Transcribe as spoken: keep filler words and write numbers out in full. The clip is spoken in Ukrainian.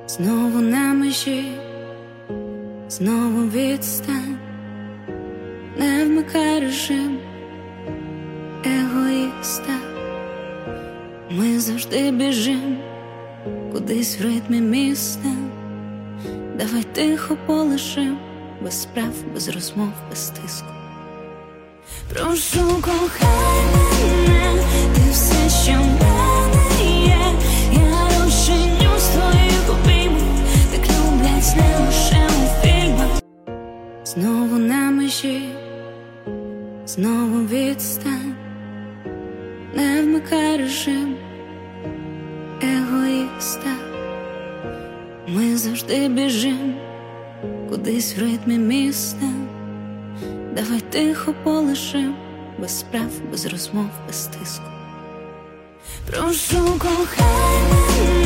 Знову на межі, знову відстань, не вмикай режим егоїста. Ми завжди біжим кудись в ритмі міста. Давай тихо полишим, без справ, без розмов, без тиску. Прошу, кохай мене, ти все, що в мене є. Я розчинюсь в твоїх обіймах, так люблять не лише у фільмах. Знову на межі, знову відстань, не вмикай режим егоїста. Ми завжди біжим кудись в ритмі міста. Давай тихо полишим, без справ, без розмов, без тиску. Прошу, кохай мене.